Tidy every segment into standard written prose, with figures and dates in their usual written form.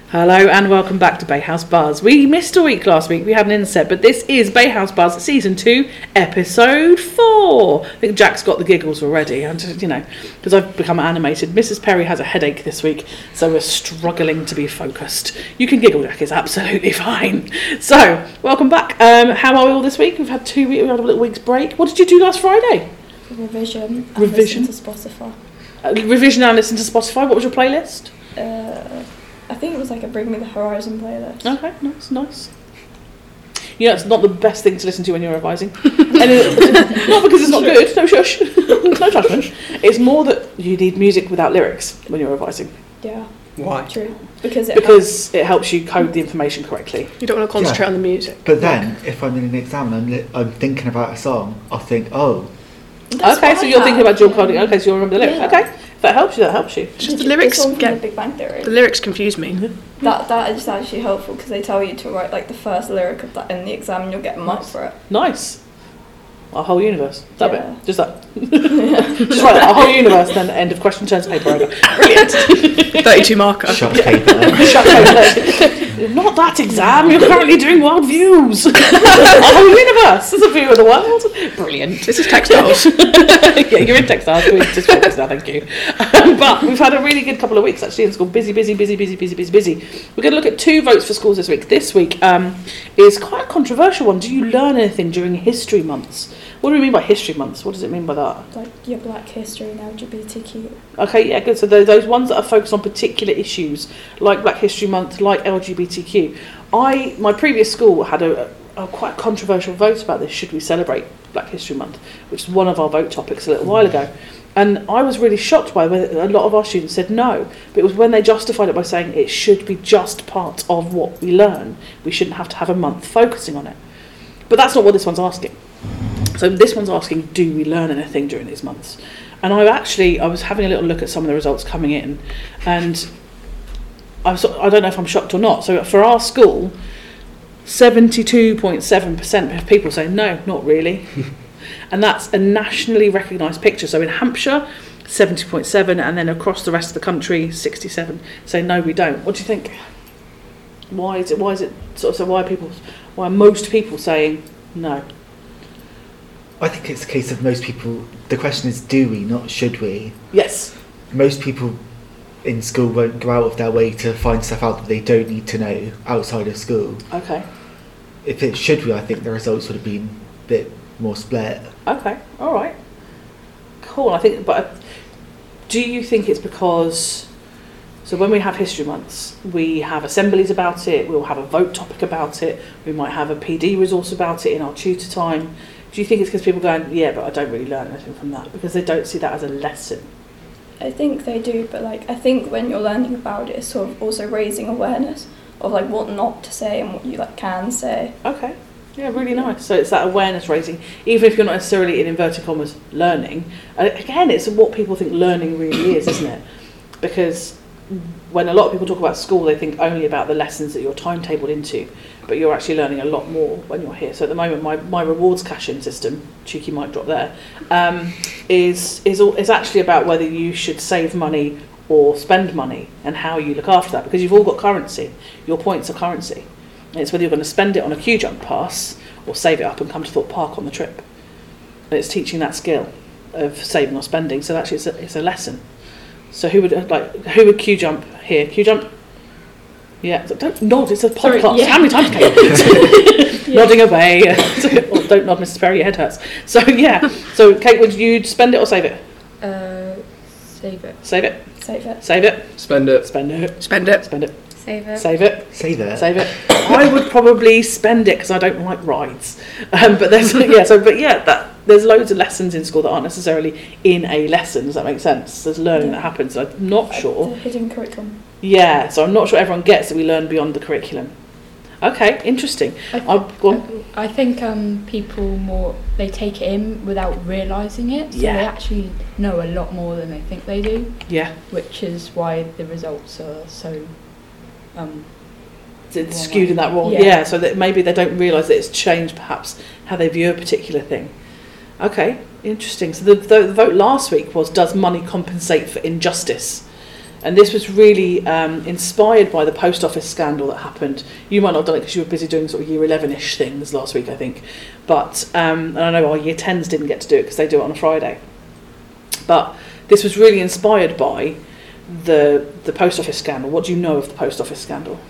Hello and welcome back to Bay House Buzz. We missed a week last week, we had an inset, but this is Bay House Buzz Season 2, Episode 4. I think Jack's got the giggles already, and because I've become animated. Mrs. Perry has a headache this week, so we're struggling to be focused. You can giggle, Jack, it's absolutely fine. So, welcome back. How are we all this week? We've had 2 weeks, we had a little week's break. What did you do last Friday? Revision. Revision? Listen to Spotify. Revision and listen to Spotify. What was your playlist? I think it was like a Bring Me the Horizon playlist. Okay, nice. You know, it's not the best thing to listen to when you're revising. Not because it's not good, no shush, no judgment. It's more that you need music without lyrics when you're revising. Yeah. Why? True. Because it helps you code the information correctly. You don't want to concentrate on the music. But then, if I'm in an exam and I'm thinking about a song, I'll think, Okay, so you're thinking about dual coding. Okay, so you'll remember the lyrics. Yeah. Okay, if that helps you, that helps you. Just the lyrics get Big Bang Theory. The lyrics confuse me. That is actually helpful because they tell you to write like the first lyric of that in the exam and you'll get a mark for it. Nice. Our whole universe. That Yeah. bit. Just that. Just write that. Our whole universe, then end of question, turns paper over. Brilliant. 32 marker. shut paper. Shut paper. Not that exam, you're currently doing world views. Our whole universe is a view of the world. Brilliant. This is textiles. Yeah, you're in textiles. We're just focused now, thank you. But we've had a really good couple of weeks actually in school. Busy. We're going to look at 2 votes for schools this week. This week is quite a controversial one. Do you learn anything during history months? What do we mean by history months? What does it mean by that? Like your Black History and LGBTQ. Okay, yeah, good. So those ones that are focused on particular issues, like Black History Month, like LGBTQ. My previous school had a quite controversial vote about this. Should we celebrate Black History Month? Which is one of our vote topics a little while ago. And I was really shocked by when a lot of our students said no. But it was when they justified it by saying it should be just part of what we learn. We shouldn't have to have a month focusing on it. But that's not what this one's asking. So this one's asking, do we learn anything during these months? And I was having a little look at some of the results coming in, and I don't know if I'm shocked or not. So for our school, 72.7% of people say no, not really. And that's a nationally recognised picture. So in Hampshire, 70.7, and then across the rest of the country, 67 say no, we don't. What do you think? Why is it so why are most people saying no? I think it's a case of most people, the question is do we, not should we. Yes. Most people in school won't go out of their way to find stuff out that they don't need to know outside of school. Okay. If it should we, I think the results would have been a bit more split. Okay, all right. Cool, but do you think it's because, so when we have history months, we have assemblies about it, we'll have a vote topic about it, we might have a PD resource about it in our tutor time. Do you think it's because people are going, yeah, but I don't really learn anything from that, because they don't see that as a lesson? I think they do, but I think when you're learning about it, it's sort of also raising awareness of what not to say and what you can say. Okay, yeah, really nice. So it's that awareness raising, even if you're not necessarily in inverted commas learning. Again, it's what people think learning really is, isn't it? Because when a lot of people talk about school, they think only about the lessons that you're timetabled into, but you're actually learning a lot more when you're here. So at the moment, my rewards cash-in system, cheeky mic drop there, is actually about whether you should save money or spend money and how you look after that, because you've all got currency. Your points are currency. And it's whether you're going to spend it on a queue jump pass or save it up and come to Thorpe Park on the trip. And it's teaching that skill of saving or spending. So actually, it's a lesson. So who would queue jump here? Queue jump? Yeah, don't nod, it's a podcast. Sorry, yeah. How many times, Kate? Nodding away. Oh, don't nod, Mrs. Perry, your head hurts. So yeah, so Kate, would you spend it or save it? Save it. Save it. Save it. Save it. Spend it. Spend it. Spend it. Spend it. Save it. Save it. Save it. Save it. I would probably spend it because I don't like rides. But there's there's loads of lessons in school that aren't necessarily in a lesson. Does that make sense? There's learning that happens. So I'm not sure. The hidden curriculum. Yeah, so I'm not sure everyone gets that we learn beyond the curriculum. Okay, interesting. I think people they take it in without realising it, so they actually know a lot more than they think they do. Yeah. Which is why the results are so it's skewed in that wrong. Yeah, so that maybe they don't realise that it's changed perhaps how they view a particular thing. Okay, interesting. So the vote last week was, does money compensate for injustice? And this was really inspired by the post office scandal that happened. You might not have done it because you were busy doing sort of year 11-ish things last week, I think. But, and I know our year 10s didn't get to do it because they do it on a Friday. But this was really inspired by the post office scandal. What do you know of the post office scandal?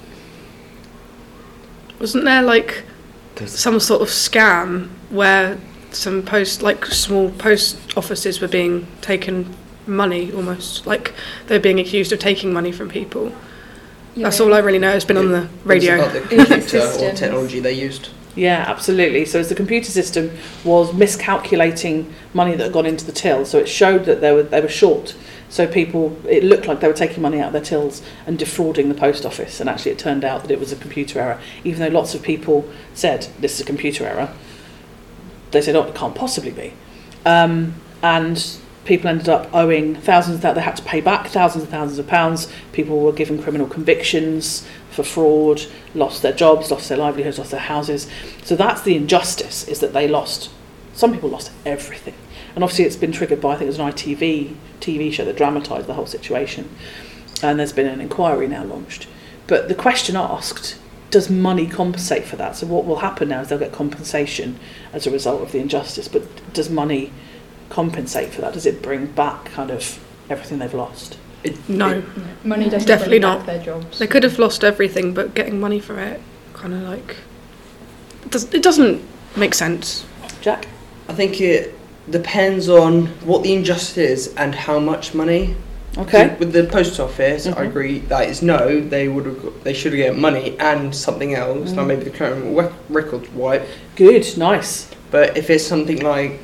Wasn't there like some sort of scam where some small post offices were being taken money, almost like they're being accused of taking money from people? That's all I really know. It's been on the radio. It was about the computer or technology they used. Yeah, absolutely. So as the computer system was miscalculating money that had gone into the till, so it showed that they were short. So it looked like they were taking money out of their tills and defrauding the post office, and actually it turned out that it was a computer error. Even though lots of people said this is a computer error, they said, oh, it can't possibly be. And people ended up owing thousands, that they had to pay back thousands and thousands of pounds. People were given criminal convictions for fraud, lost their jobs, lost their livelihoods, lost their houses. So that's the injustice, is that some people lost everything. And obviously it's been triggered by, I think it was an ITV TV show that dramatised the whole situation. And there's been an inquiry now launched. But the question asked, does money compensate for that? So what will happen now is they'll get compensation as a result of the injustice. But does money compensate for that? Does it bring back kind of everything they've lost? No. Money doesn't Definitely bring not. back their jobs. They could have lost everything, but getting money for it, kind of like, it doesn't make sense. Jack? I think it depends on what the injustice is and how much money. Okay. So with the post office, I Mhm. agree that is no. They should get money and something else, like maybe the criminal record wipe. Good, nice. But if it's something like,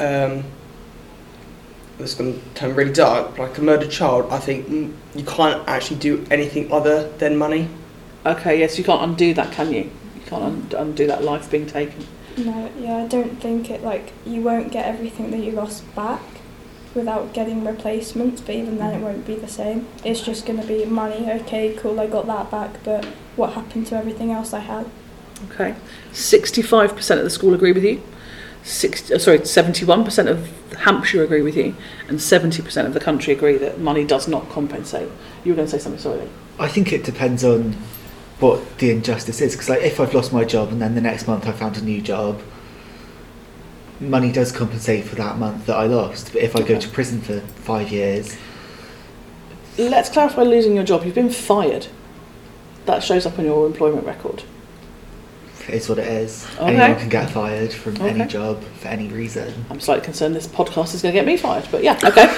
it's going to turn really dark, like a murdered child, I think you can't actually do anything other than money. Okay, yes, you can't undo that, can you? You can't undo that life being taken. No, yeah, I don't think you won't get everything that you lost back without getting replacements, but even then it won't be the same. It's just going to be money. Okay, cool, I got that back, but what happened to everything else I had? Okay. 65% of the school agree with you. 71% of Hampshire agree with you, and 70% of the country agree that money does not compensate. You were going to say something, sorry. I think it depends on what the injustice is, because if I've lost my job and then the next month I found a new job, money does compensate for that month that I lost. But if I go to prison for 5 years... Let's clarify losing your job. You've been fired. That shows up on your employment record. It is what it is. Okay. Anyone can get fired from any Okay. job for any reason. I'm slightly concerned this podcast is going to get me fired, but yeah, okay.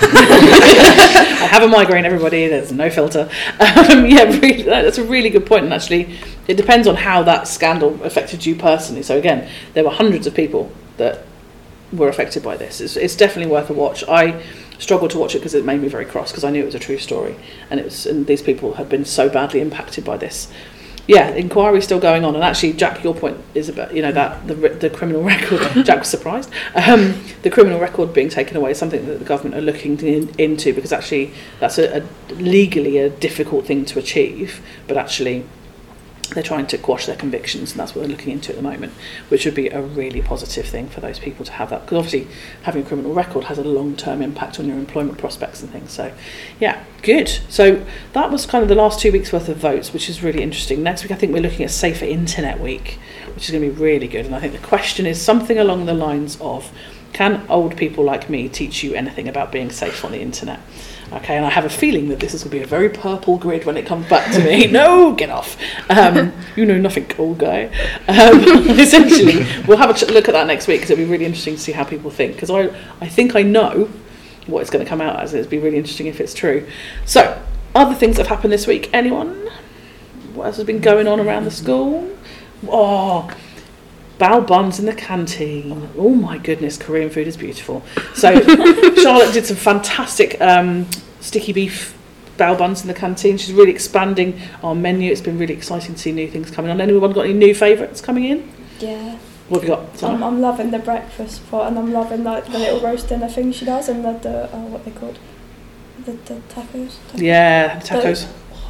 I have a migraine, everybody. There's no filter. Really, that's a really good point. And actually, it depends on how that scandal affected you personally. So again, there were hundreds of people that were affected by this. It's definitely worth a watch. I struggled to watch it because it made me very cross, because I knew it was a true story, and these people have been so badly impacted by this. Yeah, inquiry's still going on, and actually, Jack, your point is about that the criminal record. Jack was surprised. The criminal record being taken away is something that the government are looking into, because actually that's legally a difficult thing to achieve, but actually they're trying to quash their convictions, and that's what they're looking into at the moment, which would be a really positive thing for those people to have that, because obviously having a criminal record has a long-term impact on your employment prospects and things. So yeah, good. So that was kind of the last 2 weeks worth of votes, which is really interesting. Next week I think we're looking at Safer Internet Week, which is going to be really good, and I think the question is something along the lines of, can old people like me teach you anything about being safe on the internet? Okay, and I have a feeling that this is going to be a very purple grid when it comes back to me. No, get off. You know nothing, old guy. Essentially, we'll have a look at that next week, because it'll be really interesting to see how people think. Because I think I know what it's going to come out as. It'll be really interesting if it's true. So, other things that have happened this week. Anyone? What else has been going on around the school? Oh, bao buns in the canteen. Oh my goodness, Korean food is beautiful. So Charlotte did some fantastic sticky beef bao buns in the canteen. She's really expanding our menu. It's been really exciting to see new things coming on. Anyone got any new favourites coming in? Yeah. What have you got? I'm loving the breakfast pot, and I'm loving the little roast dinner thing she does, and what they called the tacos. Yeah, tacos.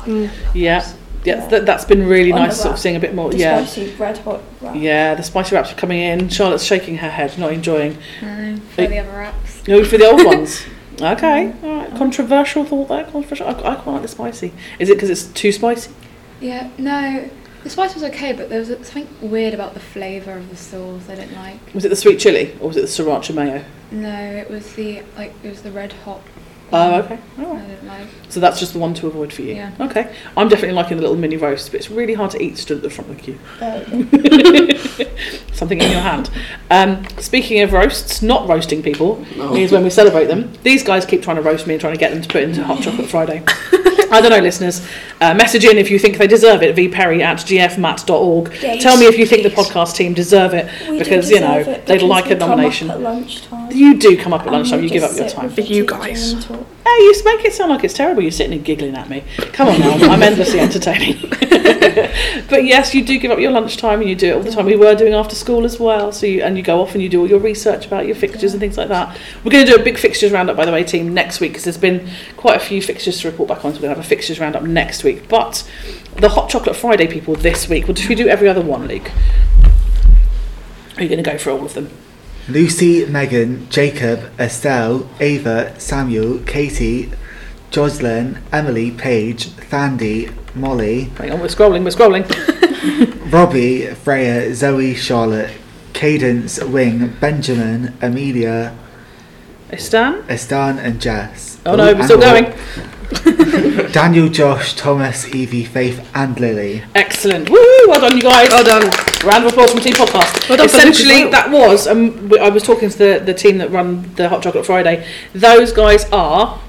Yeah, that's been really nice, sort of seeing a bit more. The spicy red hot wrap. Yeah, the spicy wraps are coming in. Charlotte's shaking her head, not enjoying. For the other wraps. No, for the old ones. Okay, all right. Controversial thought there. Controversial. I quite like the spicy. Is it because it's too spicy? Yeah, no. The spice was okay, but there was something weird about the flavour of the sauce I didn't like. Was it the sweet chilli or was it the sriracha mayo? No, it was the red hot. Oh, okay. All I right. didn't like. So that's just the one to avoid for you. Yeah. Okay. I'm definitely liking the little mini roast, but it's really hard to eat stood at the front of the queue. Something in your hand. Speaking of roasts, not roasting people means when we celebrate them. These guys keep trying to roast me and trying to get them to put into Hot Chocolate Friday. I don't know, listeners. Message in if you think they deserve it. vperry@gfmat.org. Yeah, Tell me if you think the podcast team deserve it, because they'd like a nomination. You do come up at lunchtime. You give up your time. For you guys. Hey, you make it sound like it's terrible. You're sitting and giggling at me. Come on now, I'm endlessly entertaining. But yes, you do give up your lunchtime and you do it all the time. We were doing after school as well. So you go off and you do all your research about your fixtures and things like that. We're going to do a big fixtures roundup, by the way, team, next week, because there's been quite a few fixtures to report back on. So we're going to have a fixtures roundup next week. But the Hot Chocolate Friday people this week, what should we do every other one, Luke? Are you going to go for all of them? Lucy, Megan, Jacob, Estelle, Ava, Samuel, Katie, Jocelyn, Emily, Paige, Thandy, Molly. Hang on, we're scrolling. Robbie, Freya, Zoe, Charlotte, Cadence, Wing, Benjamin, Amelia, Estan and Jess. Oh no, we're still going. Daniel, Josh, Thomas, Evie, Faith and Lily. Excellent. Woo! Well done, you guys. Well done. Round of applause from Team Podcast. Well done. Essentially, that was, I was talking to the team that run the Hot Chocolate Friday. Those guys are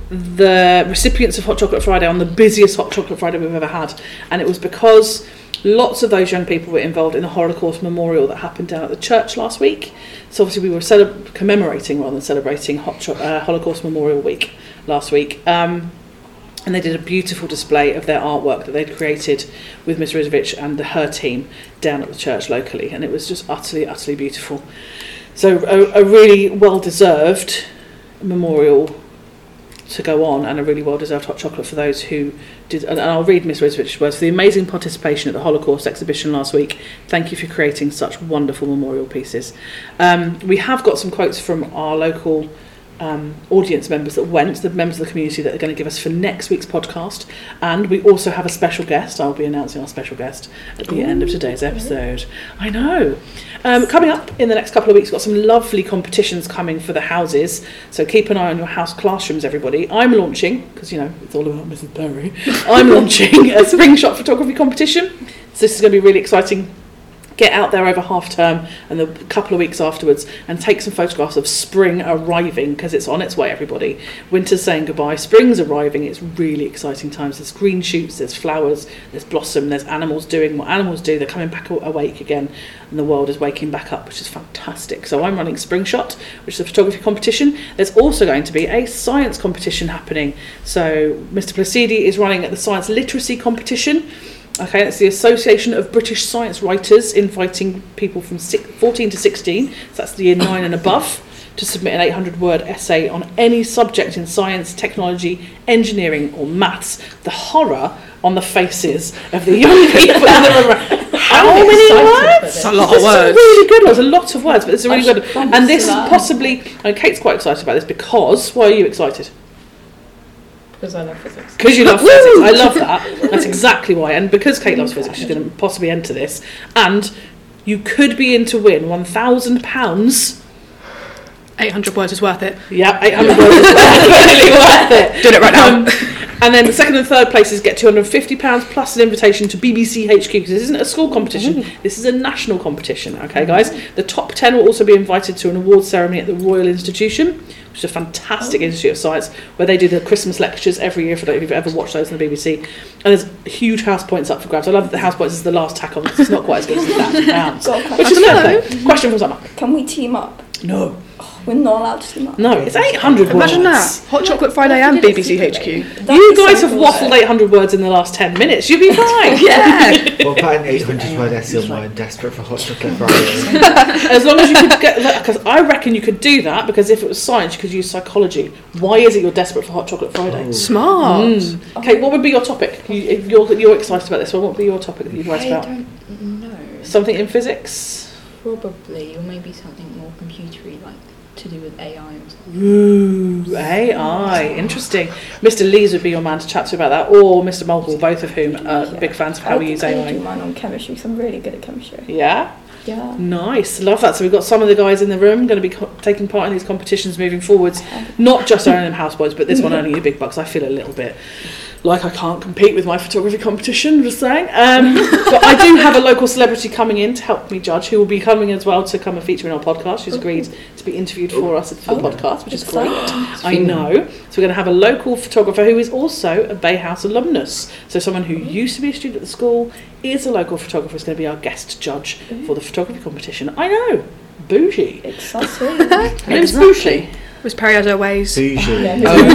the recipients of Hot Chocolate Friday on the busiest Hot Chocolate Friday we've ever had. And it was because lots of those young people were involved in the Holocaust memorial that happened down at the church last week. So obviously we were commemorating rather than celebrating Holocaust Memorial Week last week. And they did a beautiful display of their artwork that they'd created with Ms. Rizovich and her team down at the church locally. And it was just utterly, utterly beautiful. So a really well-deserved memorial to go on, and a really well-deserved hot chocolate for those who did. And I'll read Ms. Rizovich's words. For the amazing participation at the Holocaust exhibition last week, thank you for creating such wonderful memorial pieces. We have got some quotes from our local audience members that went, the members of the community that are going to give us for next week's podcast. And we also have a special guest. I'll be announcing our special guest at the end of today's episode. I know. Coming up in the next couple of weeks, we've got some lovely competitions coming for the houses. So keep an eye on your house classrooms, everybody. I'm launching, because, it's all about Mrs. Perry. I'm launching a spring shot photography competition. So this is going to be really exciting. Get out there over half term and the couple of weeks afterwards and take some photographs of spring arriving, because it's on its way, everybody. Winter's saying goodbye, spring's arriving. It's really exciting times. There's green shoots, there's flowers, there's blossom, there's animals doing what animals do. They're coming back awake again and the world is waking back up, which is fantastic. So I'm running Spring Shot, which is a photography competition. There's also going to be a science competition happening. So Mr. Placidi is running at the science literacy competition. Okay, that's the Association of British Science Writers, inviting people from 14 to 16, so that's the year 9 and above, to submit an 800-word essay on any subject in science, technology, engineering or maths. The horror on the faces of the young people in the room. How many words? It's a lot of words. Really good. There's a lot of words, but it's really good. And this is possibly, Kate's quite excited about this because, why are you excited? Because I love physics. Because you love physics. I love that. That's exactly why. And because Kate loves physics, she's going to possibly enter this. And you could be in to win £1,000. 800 words is worth it. Yeah, 800 words is definitely worth it. Doing it right now. And then the second and third places get £250 plus an invitation to BBC HQ, because this isn't a school competition, this is a national competition, okay guys? The top 10 will also be invited to an awards ceremony at the Royal Institution, which is a fantastic Institute of Science, where they do the Christmas lectures every year, for those of you who've ever watched those on the BBC. And there's huge house points up for grabs. I love that the house points is the last tack on, because it's not quite as good as the £1,000. Which is fair play. Question from Summer. Can we team up? No. We're not allowed to team up. No, it's 800 words. Imagine that. Hot Chocolate Friday and BBC HQ. You guys have waffled 800 words in the last 10 minutes. You'll be fine. Yeah. We'll put an 800-word essay on mine, desperate for Hot Chocolate Friday. As long as you could get that, because I reckon you could do that, because if it was science, you could use psychology. Why is it you're desperate for Hot Chocolate Friday? Smart. Okay, what would be your topic? If you're excited about this one, what would be your topic that you'd write about? I don't know. Something in physics? Probably, or maybe something more computery, like to do with AI or something. Ooh, AI, interesting. Mr. Lees would be your man to chat to about that, or Mr. Mulhall, both of whom are big fans of how we use I do AI. mine on chemistry, because I'm really good at chemistry. Yeah? Yeah. Nice, love that. So we've got some of the guys in the room going to be taking part in these competitions moving forwards. Not just earning them houseboys, but this one earning you big bucks. I feel a little bit like I can't compete with my photography competition, I'm just saying. But I do have a local celebrity coming in to help me judge, who will be coming as well to come and feature in our podcast. She's agreed to be interviewed for us for the podcast, which is great. I know. So we're going to have a local photographer who is also a Bay House alumnus. So someone who used to be a student at the school, is a local photographer, is going to be our guest judge for the photography competition. I know. Bougie. Exciting. Name's Bougie. Was Perry has her ways. Bougie.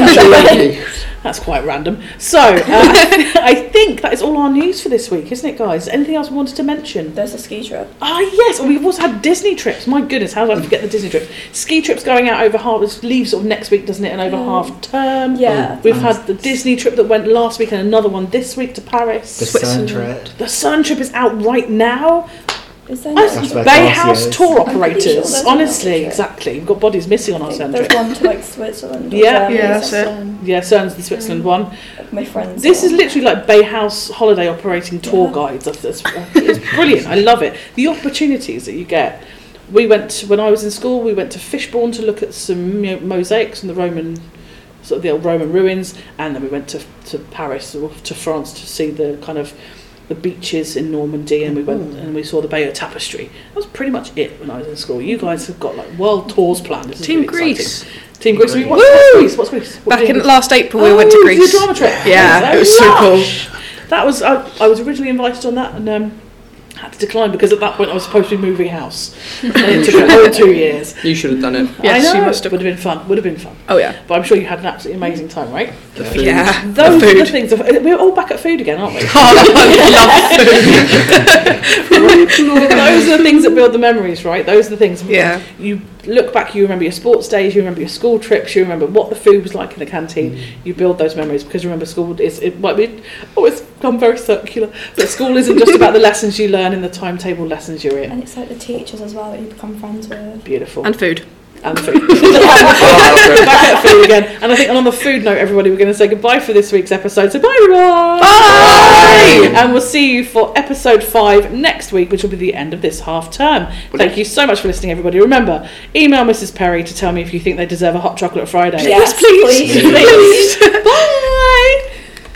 That's quite random. So, I think that is all our news for this week, isn't it, guys? Anything else we wanted to mention? There's a ski trip. Ah, yes. We've also had Disney trips. My goodness, how did I forget the Disney trips? Ski trips going out over half, it leaves sort of next week, doesn't it, and over half term. Yeah. We've had the Disney trip that went last week and another one this week to Paris. The Sun trip. The Sun trip is out right now. Is there That's where Bay Darcy House is. tour I'm pretty sure operators. there's Honestly, another trip. exactly. We've got bodies missing on our Sun There's trip. one to like Switzerland. Or Yeah. Germany, Yeah, that's it. Yeah, CERN's the Switzerland one. My friends. This is literally like Bay House holiday operating tour guides. It's brilliant. I love it. The opportunities that you get. We went, when I was in school, we went to Fishbourne to look at some mosaics from the Roman, sort of the old Roman ruins, and then we went to Paris or to France to see the kind of the beaches in Normandy, and we went and we saw the Bayeux Tapestry. That was pretty much it when I was in school. You guys have got like world tours planned. This is Team really Greece. exciting. Team Greece. Greece. What's Greece? What's Greece? What Back in Greece? last April, we went to Greece. The drama trip. Yeah, it was so cool. That was I was originally invited on that and had to decline because at that point I was supposed to be moving house. And it took a whole 2 years. You should have done it. Yes, I know. you must have. Would have been fun. Would have been fun. Oh yeah. But I'm sure you had an absolutely amazing time, right? The food. Yeah. Those the are the food. things. We're all back at food again, aren't we? Those are the things that build the memories, right? Those are the things. Yeah. You look back, you remember your sports days, you remember your school trips, you remember what the food was like in the canteen. You build those memories because remember school is, it might be always become very circular, but school isn't just about the lessons you learn in the timetable lessons you're in. And it's like the teachers as well that you become friends with. Beautiful. And food. And the food. Back at food again. And I think on the food note, everybody, we're going to say goodbye for this week's episode. So bye, everyone. Bye. And we'll see you for episode 5 next week, which will be the end of this half term. Thank you so much for listening, everybody. Remember, email Mrs. Perry to tell me if you think they deserve a hot chocolate Friday. Yes, please. Please. Bye.